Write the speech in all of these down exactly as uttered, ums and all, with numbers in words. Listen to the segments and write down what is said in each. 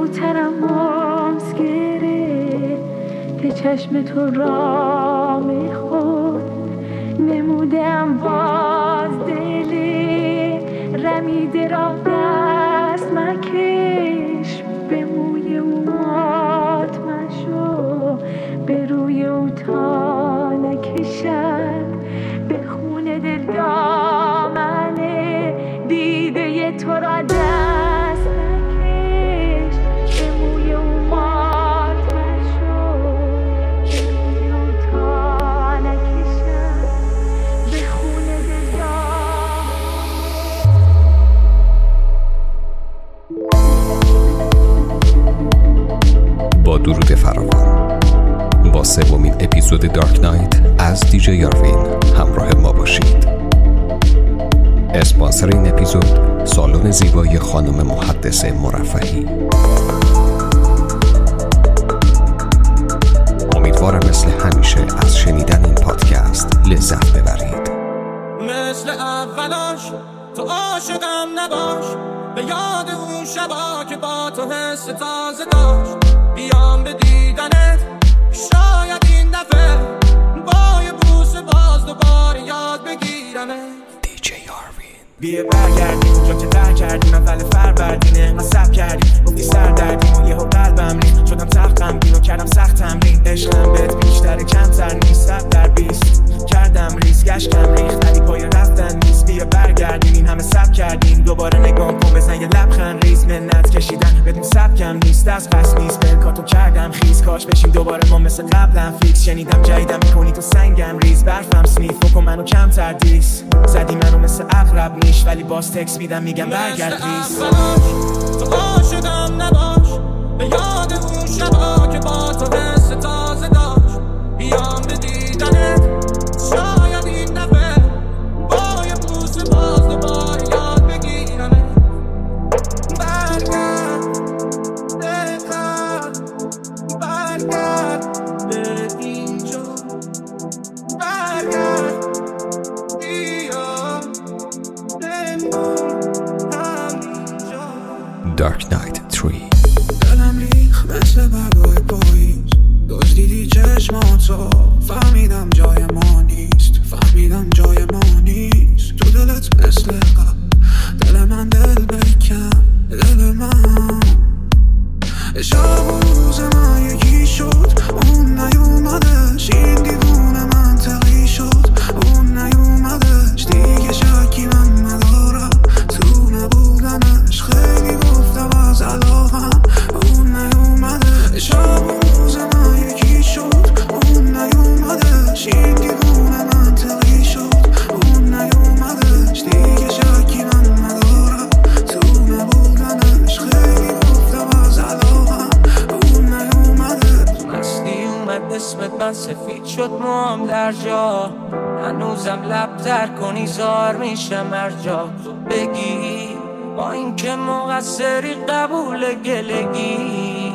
زودترم ماست گره چشم تو را میخون نمودم باز دلی رمیده را دست مکش به موی او مات مشو به روی او تا نکشد به خون دل دامنه دیده تو را دست نکش به موی او مات مشو به روی او تا نکشد به خون دل دامنه. با درود فراوان با سومین اپیزود دارک نایت از دیجی یاروین همراه ما باشید. اسپانسر این اپیزود سالن زیبایی خانم محدث مرفهی. امیدوارم مثل همیشه از شنیدن این پادکست لذت ببرید. مثل اولاش تو عاشقم نباش، به یاد اون شبا که با تو حس تازه داشت، بیام به دیدنت شاید این دفعه با یه بوسه باز دوباره یاد بگیرمت. دیجی یاروین بیا برگردیم اونجا که در کردیم اول فروردینه مصرف کردیم گفتی سر دردیم و یهو قلبم ریخت شدم سخت غمگین و کردم سخت تمرین عشقم بهت بیشتر کمتر نیست صد در بیست کردم ریس گشتم ریخت ولی پای رفتن نیست. بیا برگردیم این همه سب کردیم دوباره نگام کن بزن یه لبخند ریز منت کشیدن بدون سبکم نیست از پس نیست بلکاتو کردم خیز کاش بشیم دوباره ما مثل قبلم فیکس شنیدم جایدم میکنی تو سنگم ریز برفم سنیف بکن منو کمتر دیس زدی منو مثل اقرب نیش ولی باز تکس میدم میگم برگرد ریز تو عاشقم نباش، به یاد اون شبا که با تو حس تازه داشت، بیام به دیدنت شاید این دفعه با یه بوسه باز دوباره یاد بگیرمت. برگرد دقیقا برگرد به اینجا برگرد بیا بمون همینجا. دارک نایت سه. دلم ریخ مثل برگای پاییز دزدیدی چشماتو فهمیدم جای ما نیست فهمیدم جای ما نیست تو دلت مثل قبل دل من دل بکن دل من شب و روز من یکی شد اون نیومدش این دیوونه منطقی شد اون نیومدش دیگه شکی من ندارم تو نبودنش خیلی گفتم از علاقم اون نیومدش شب و روز من یکی شد اون نیومدش این دیوونه منطقی شد اون نیومدش دیگه شکی من ندارم تو نبودنش خیلی گفتم از علاقم اون نیومدش. مستی اومد اسمت من سفید شد موام در جا هنوزم لب تر کنی زار میشم هر جا تو بگی با این که مقصری قبول گلگی.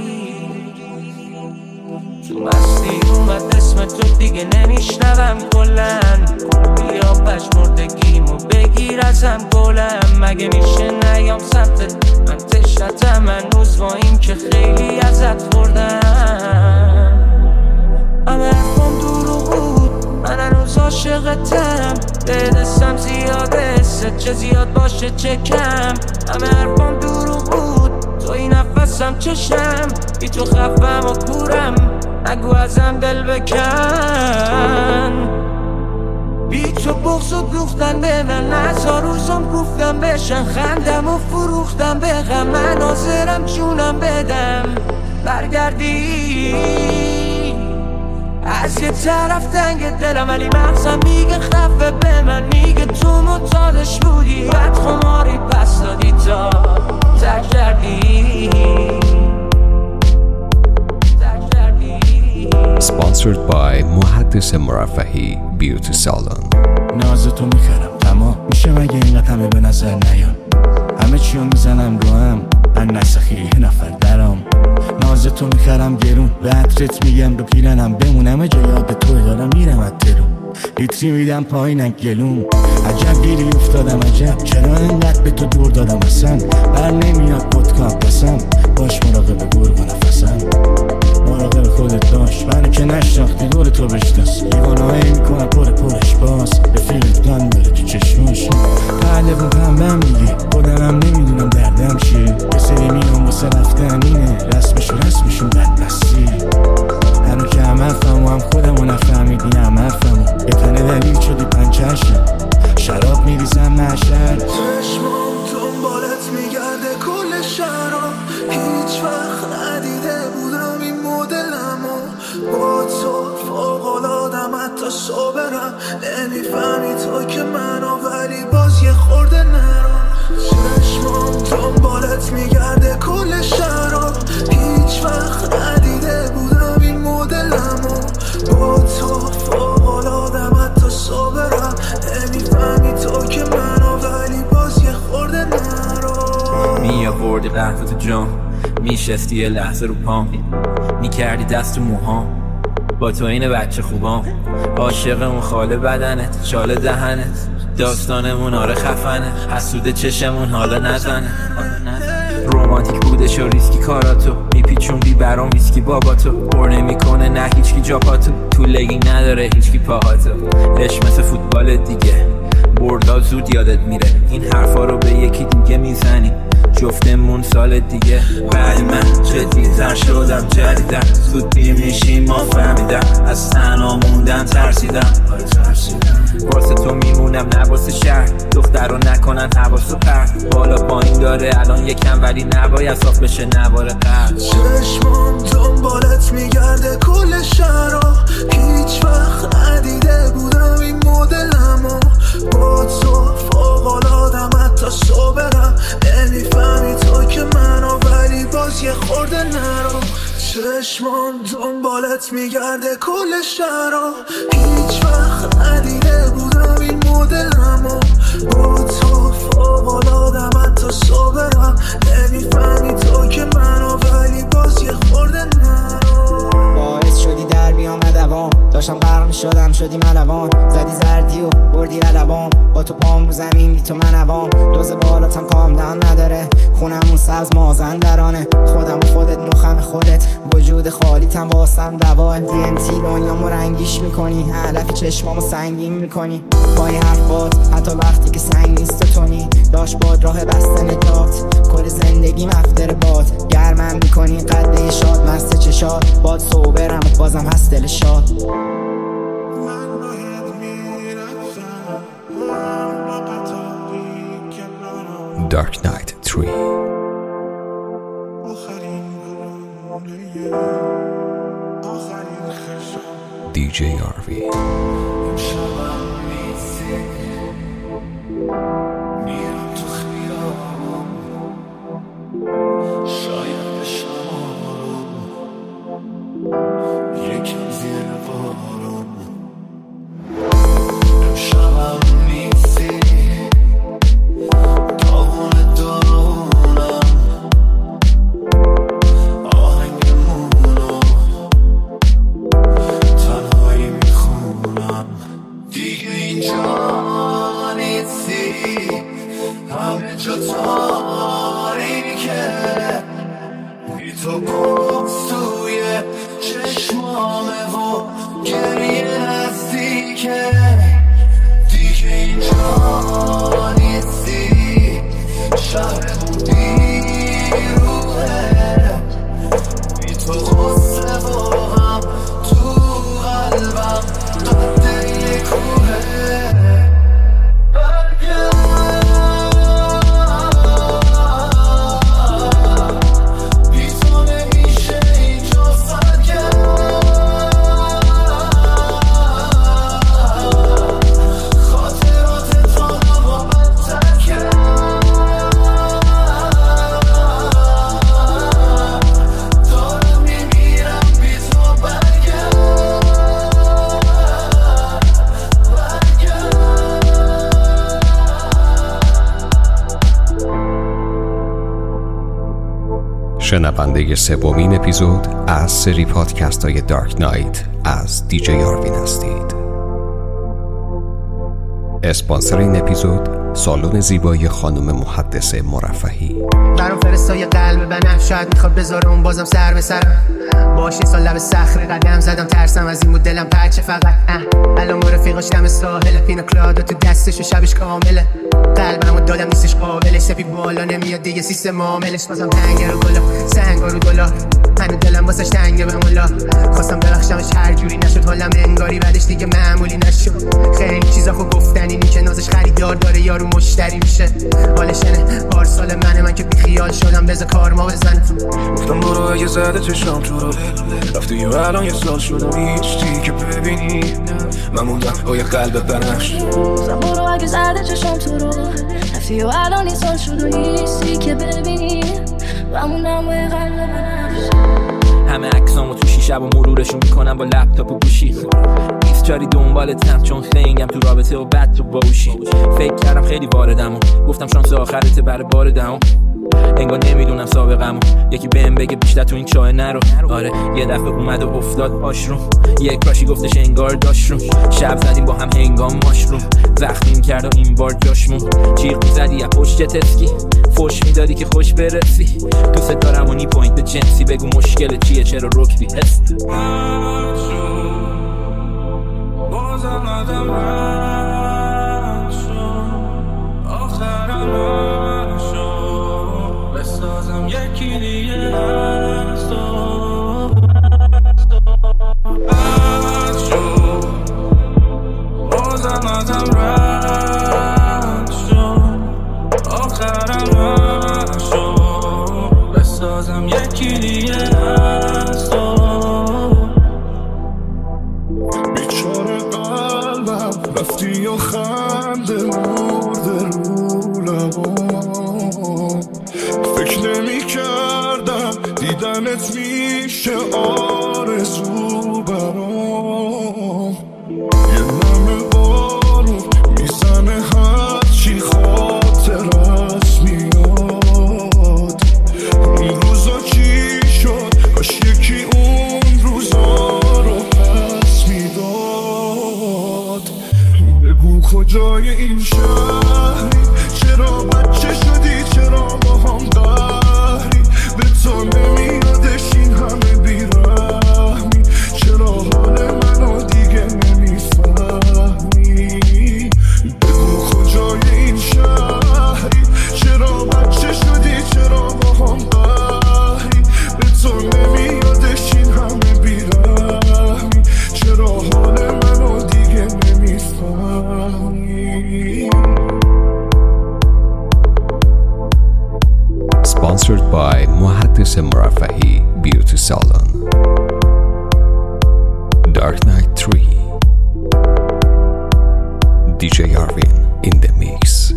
تو مستی اومد اسم تو دیگه نمیشنوم کلن بیا پشمردگیمو بگیر ازم گلم مگه میشه نیام سمتت من تشنتم هنوز با این که خیلی ازت خوردم همه حرفم دروغ بود من هنوز عاشقتم به دستم زیاده ست چه زیاد باشه چه کم همه حرفم دروغ بود تو این نفسم چشم بی تو خفم و کورم نگو ازم دل بکن بی تو بغض و دوختن به من هزار روزم گفتم بشن خندم و فروختم به غم من حاضرم جونم بدم برگردی از یه طرف تنگ دلم ولی مغزم میگه خفه به من میگه تو متعادش بودی بد خماری پس دادی تا تک کردی. Sponsored by محدث مرفهی بیوتی سالن. نازتو میخرم تمام میشه مگه اینقدر همه به نظر نیام همه چیو میزنم رو هم من نسخی یه نفر درام نازتو میخرم گرون به عطرت میگم رو پیرنم بمونم جا یاد توی دارم میرم اترون لیتری میدم پایینک گلوم عجب گیری افتادم عجب چرا اینقدر به تو دور دادم اصلا بر نمیاد پودکام بسم باش دلمون غمم دیگه، خودمم نمیدونم دردم چیه. یه سری میام واسه رفتن اینه، رسمشو رسمشون بدبستی. هنو که هم حرفم و هم خودمو نفهمیدی هم حرفمو، یه تنه دلیل شدی پنچرشم، شراب میریزم نشر. چشمام دنبالت میگرده کل شهرام، هیچ وقت ندیده بودم این مدلمو. با تو فوق‌العادم حتی صبرم، نمیفهمی تو که منو ولی باز یه خورده نرم. چشمام دنبالت میگرده کل شهرام، هیچ وقت ندیده بودم این مدلمو. با تو فوق‌العادم حتی صبرم، نمیفهمی تو که منو ولی باز یه خورده نرم. می آوردی قهوه تو جام، میشستی یه لحظه رو پام، میکردی دست تو موهام، با تو این بچه خوبام. عاشقمون خاله بدنت، شاله دهنت، داستانمون آره خفنه، حسود چشمون حالا نزنه. رومانتیک بودش و ریسکی کاراتو، میپیچوندی برام ویسکی باباتو. پر نمیکنه نه هیچکی جاپاتو، تو لگینگ نداره هیچکی پاهاتو. عشق مثل فوتبال دیگه، بردا زود یادت میره، این حرفا رو به یکی دیگه میزنی، جفتمون سال دیگه. ولی من جدی‌تر شدم جدیدم، زود دیر میشیم ما فهمیدم، از تنها موندن ترسیدم. واسه تو میمونم نه واسه شهر، دختر رو نکنن حواسو پرد. بالا پایین داره الان یکم ولی نباید صاف بشه نوار قرد. چشمام دنبالت میگرده کل شهرها، هیچ وقت ندیده بودم این مدلمو. با تو فوق‌العادم حتی صبرم، نمیفهمی تو که منو ولی باز یه خورده نرم. چشمام دنبالت میگرده کل شهرها، هیچ وقت ندیده بودم این مدلمو. با تو فوق‌العادم حتی صبرم، نمیفهمی تو که منو ولی باز یه خورده نرم. باعث شدی در بیام دوام، داشتم غرق میشدم شدی ملوان. زدی زردی و بردی علبام، با تو پام رو زمین بی تو من عوام. دوز بالاتم کام دم نداره، خونمون سبز مازندرانه. خودم و خودت مخم خودت، وجود خالیتم واسم دواه. دی ام تی دنیامو رنگیش میکنی، علف چشمامو سنگین میکنی. با این حرفات حتی وقتی که سنگ نیست تونی، داشت باد راه بسته نجات. کل زندگی مفتر باد، گرمم میکنی قده شاد. مست چشات باد صوبرم بازم هست دل شاد. Dark Knight three. دی جی آروین. شنونده سومین اپیزود از سری پادکست های دارک نایت از دی جی آروین هستید. اسپانسر این اپیزود سالن زیبایی خانم محدث مرفهی. برام فرستای قلب بنفش، شاید میخواد بذاره اون بازم سر به سرم. باش این سال لب صخره قدم زدم، ترسم از این بود دلم پرچه فقط. الان با رفیقاش دم ساحل، پینا کلادا تو دستش و شبش کامله. قلبمو سپید بالا نمیاد دیگه سیستم عاملش بازم هنگر و گلا سنگا رو دلار هنو دلم واسش تنگه به مولا خواستم ببخشمش هر جوری نشد حالم انگاری بعدش دیگه معمولی نشد خیلی چیزا خود گفتن اینی که نازش خریدار داره یارو مشتری میشه حالش اینه پارسال منه من که بیخیال شدم بذار کار ما بزنه گفتم برو اگه زده چشام تو رو رفتی و الان یه سال شدم هیچی که ببینی من موندم با یه قلب بنفش گفتم برو اگه زده چشام تو رو رفتی و الان یه سال شدم هیچی که ببینی من موندم با یه قلب بنفش همه عکسامو تو شیشه و مرورشون میکنم با لپتاپ و گوشی بیسچاری دنبالتم چون خنگم تو رابطه و بد تو باوشی فکر کردم خیلی واردم و گفتم شانس آخرته برای بار دهم انگار نمیدونم سابقمو یکی بهم بگه بیشتر تو این چاه نرو آره یه دفعه اومد و افتاد آشروم یک راشی گفتش انگار داشت رو شب زدیم با هم هنگام ماشروم زخمیم کرد و این بار جاشمون جیغ میزدی یا پشت تسکی فوش میدادی که خوش برسی دوست دارم و نی پوینت جنسی بگو مشکل چیه چرا رکتی هست بازم آدم رد شد آخرم رد شد بسازم یکی دیگه از تو رد شد بازم آدم رد شد آخرم رد شد بسازم یکی دیگه از تو بیچاره قلبم رفتی و خنده مرده رو لبام فکر نمی کردم دیدنت میشه آرزو برام یه نمه بارون میزنه هرچی خاطرت میاد اون روزا چی شد کاش یکی اون روزا رو پس میداد بگو کجای این شهری چرا بچه شدی چرا با هم قهری به تو نمیادش این همه بیرحمی چرا حال منو دیگه نمیفهمی بگو کجای این شهری چرا بچه شدی چرا با هم قهری به تو نمیادش این همه بیرحمی چرا حال منو دیگه نمیفهمی Sponsored by محدث مرفهی Beauty Salon. Dark Knight three دی جی Arvin in the mix.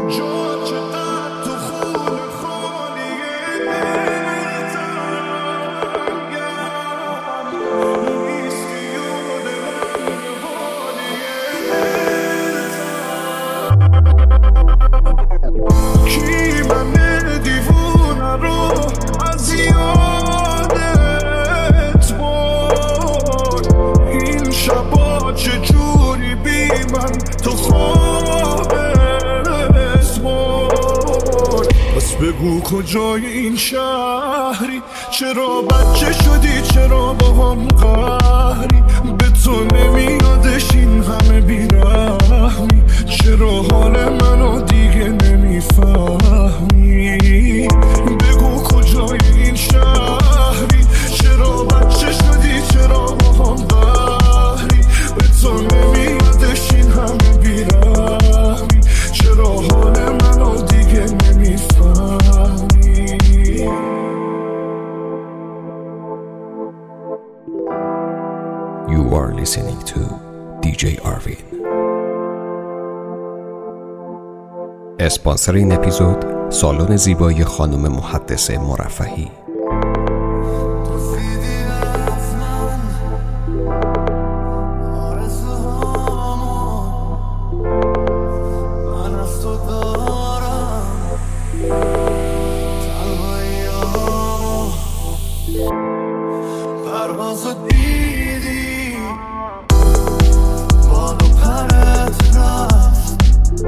کی من دیوونه رو از یادت برد این شبا چجوری بی من تو خوابت برد بس بگو کجای این شهری چرا بچه شدی چرا با هم قهری به تو نمیادش این همه بیرحمی چرا حال منو دیگه نمیفهمی بگو کجای این شهری چرا بچه شدی چرا با هم قهری به تو نمیادش این همه بیرحمی چرا حال منو دیگه نمیفهمی You are listening to دی جی Arvin. اسپانسر این اپیزود سالن زیبایی خانم محدث مرفهی.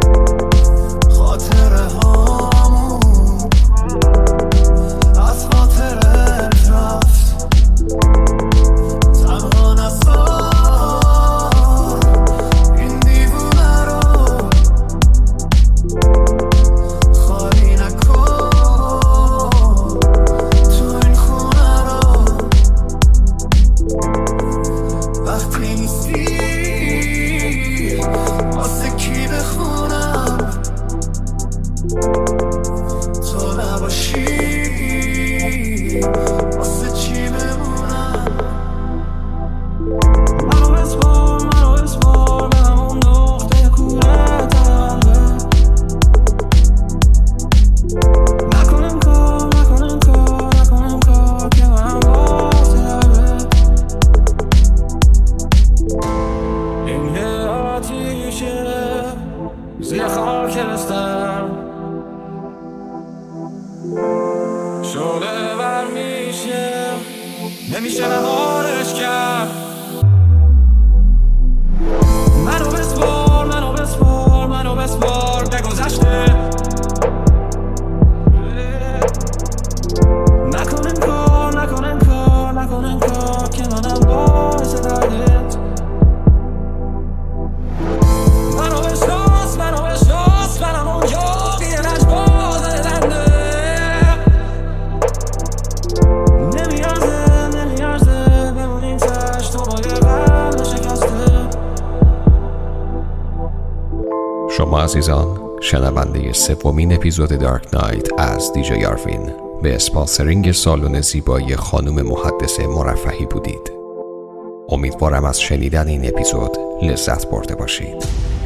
خاطره هامون از خاطره تو نباشی واسه چی بمونم منو بسپار منو بسپار به همون نقطه کوره تنده نکنم کار نکنم کار نکنم کار که من باز درده این یه آتیشه زیر خاک رستم شعله بر میشه نمیشه نهارش کرد منو بسپار منو بسپار منو بسپار به گذشته نکنم کار نکنم کار نکنم کار که منم باعث دردت منو بشناس منو بشناس منم اون یاقی لجباز دنده نمیارزه نمیارزه بمونیم تش تو با یه قلب شکسته. شما عزیزان شنونده سومین اپیزود دارک نایت از دیجی یاروین به اسپانسرینگ سالن زیبایی خانم محدثه مرفهی بودید. امیدوارم از شنیدن این اپیزود لذت برده باشید.